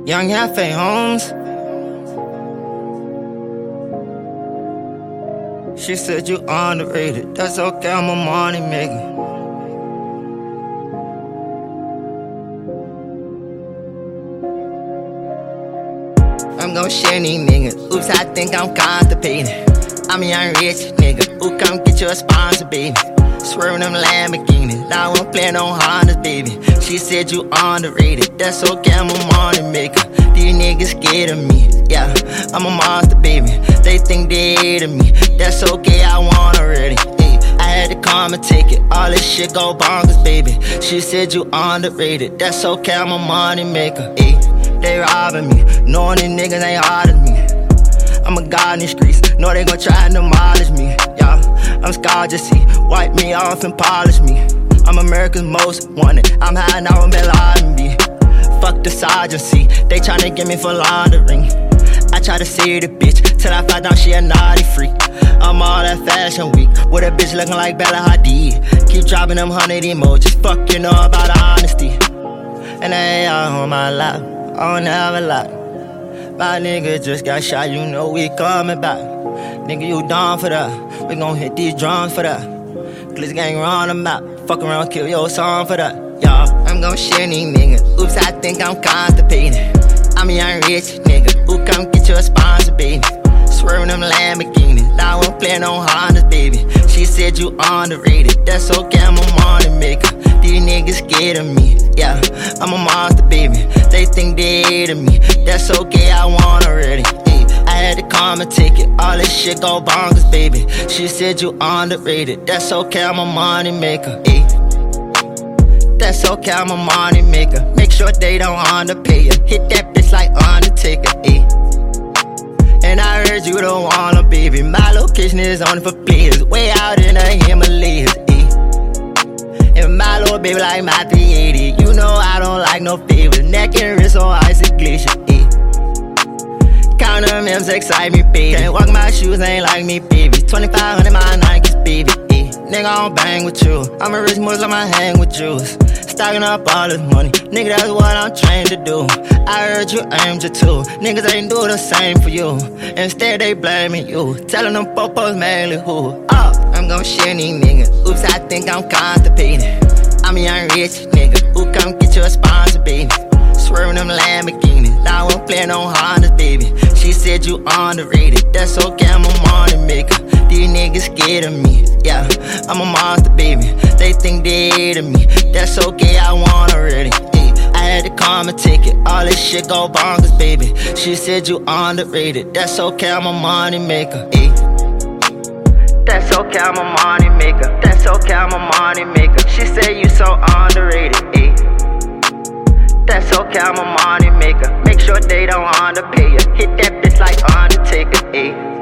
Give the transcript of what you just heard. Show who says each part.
Speaker 1: Young Yafe Holmes. She said you underrated, that's okay, I'm a money maker. I'm gon' share these niggas, oops, I think I'm constipated. I'm a young rich nigga, ooh, come get you a sponsor, baby. Swerving them Lamborghinis, I won't play no Hondas, baby. She said you underrated, that's okay, I'm a money maker. These niggas scared of me, yeah, I'm a monster, baby. They think they hated me, that's okay, I won already. I had to come and take it, all this shit go bonkers, baby. She said you underrated, that's okay, I'm a money maker. They robbing me, knowing these niggas ain't hard as me. I'm a god in the streets, know they gon' try and demolish me, yeah. I'm scarred, just see, wipe me off and polish me. I'm America's most wanted, I'm high now with Bin Laden. Fuck the sergeancy, they tryna get me for laundering. I try to see the bitch, till I find out she a naughty freak. I'm all at Fashion Week, with a bitch looking like Bella Hadid. Keep dropping them 100 emojis, fuck you know about honesty. And they all on my lap, I don't have a lot. My nigga just got shot, you know we coming back. Nigga, you down for that? We gon' hit these drums for that. Glitz gang run the map, fuck around, kill your song for that. Y'all, I'm gon' share these niggas, oops, I think I'm constipated. I'm a young rich nigga, ooh, come get you a sponsor, baby. Swerving them Lamborghinis, I won't play no Hondas, baby. She said you underrated, that's okay, I'm a money maker. These niggas scared of me, yeah, I'm a monster, baby. They think they hated me, that's okay, I won already. I had to come and take it, all this shit go bonkers, baby. She said you underrated, that's okay, I'm a money maker. That's okay, I'm a money maker. Make sure they don't underpay you. Hit that bitch like Undertaker, And I heard you don't wanna, baby. My location is only for players, way out in the Himalayas, And my little baby like my 380. You know I don't like no favors. Neck and wrist on icy glacier, Count them M's excite me, baby. Can't walk my shoes, ain't like me, baby. 2,500 my Nikes, baby, Nigga, I don't bang with you. I'm a rich Muslim, I hang with Jews. Stocking up all this money, nigga, that's what I'm trained to do. I heard you aimed you too. Niggas ain't do the same for you. Instead, they blaming you. Telling them popos mainly who. I'm gon' share these niggas. Oops, I think I'm constipated. I'm a young rich nigga. Ooh, come get you a sponsor, baby. Swerving them Lamborghinis, I won't play no Hondas, baby. She said you underrated, that's okay, I'm a money maker. These niggas scared of me, yeah, I'm a monster, baby. They think they hated me, that's okay, I won already. I had to come and take it, all this shit go bonkers, baby. She said you underrated, that's okay, I'm a money maker. That's okay, I'm a money maker. That's okay, I'm a money maker. She said you so underrated, That's okay, I'm a money maker. Make sure they don't underpay you. Hit that bitch like Undertaker,